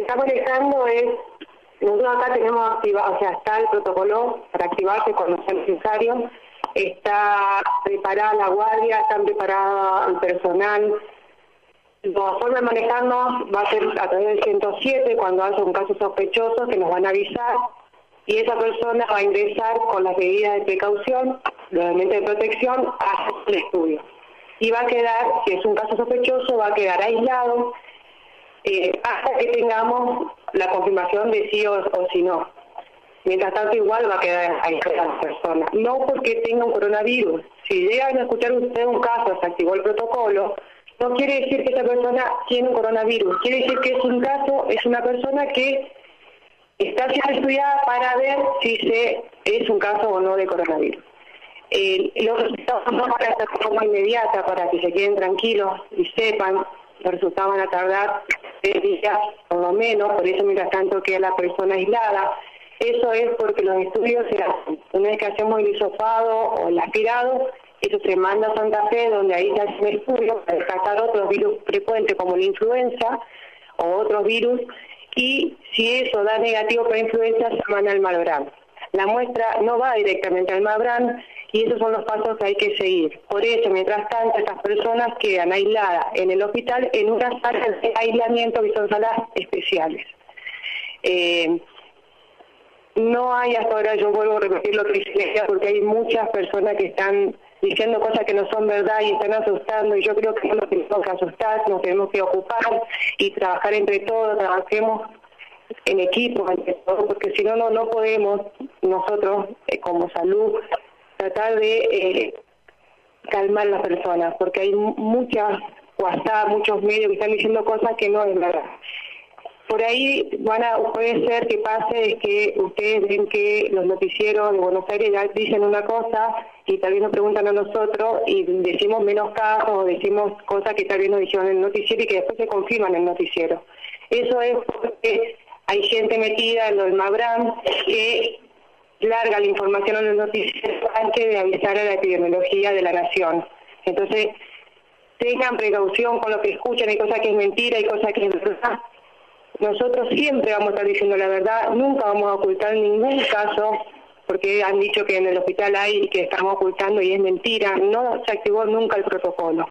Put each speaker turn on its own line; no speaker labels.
está manejando es, nosotros acá tenemos activado, o sea, está el protocolo para activarse cuando sea necesario, está preparada la guardia, están preparada el personal. La forma de manejarnos va a ser a través del 107 cuando haya un caso sospechoso que nos van a avisar y esa persona va a ingresar con las medidas de precaución, los elementos de protección, hasta el estudio. Y va a quedar, si es un caso sospechoso, va a quedar aislado hasta que tengamos la confirmación de sí o si no. Mientras tanto igual va a quedar aislada la persona. No porque tenga un coronavirus. Si llegan a escuchar ustedes un caso, se activó el protocolo, no quiere decir que esa persona tiene un coronavirus. Quiere decir que es un caso, es una persona que está siendo estudiada para ver si es un caso o no de coronavirus. Los resultados no van a ser de forma inmediata para que se queden tranquilos y sepan. Los resultados van a tardar 3 días por lo menos, por eso mientras tanto queda la persona aislada. Eso es porque los estudios se hacen. Una vez que hacemos el hisopado o el aspirado, eso se manda a Santa Fe, donde ahí se hace un estudio para descartar otros virus frecuentes como la influenza o otros virus, y si eso da negativo para influenza, se manda al Malbrán. La muestra no va directamente al Malbrán y esos son los pasos que hay que seguir. Por eso, mientras tanto, estas personas quedan aisladas en el hospital en unas salas de aislamiento que son salas especiales. No hay hasta ahora, yo vuelvo a repetir lo que dice, porque hay muchas personas que están diciendo cosas que no son verdad y están asustando, y yo creo que no nos tenemos que asustar, nos tenemos que ocupar y trabajar entre todos, trabajemos en equipo, entre todos, porque si no, no podemos nosotros como salud tratar de calmar a las personas, porque hay muchas WhatsApp, muchos medios que están diciendo cosas que no es verdad. Por ahí puede ser que pase es que ustedes ven que los noticieros de Buenos Aires ya dicen una cosa y tal vez nos preguntan a nosotros y decimos menos casos o decimos cosas que tal vez nos dijeron en el noticiero y que después se confirman en el noticiero. Eso es porque hay gente metida en lo del Malbrán que larga la información en el noticiero antes de avisar a la epidemiología de la nación. Entonces, tengan precaución con lo que escuchan, hay cosas que es mentira, hay cosas que es verdad. Nosotros siempre vamos a estar diciendo la verdad, nunca vamos a ocultar ningún caso, porque han dicho que en el hospital hay y que estamos ocultando y es mentira, no se activó nunca el protocolo.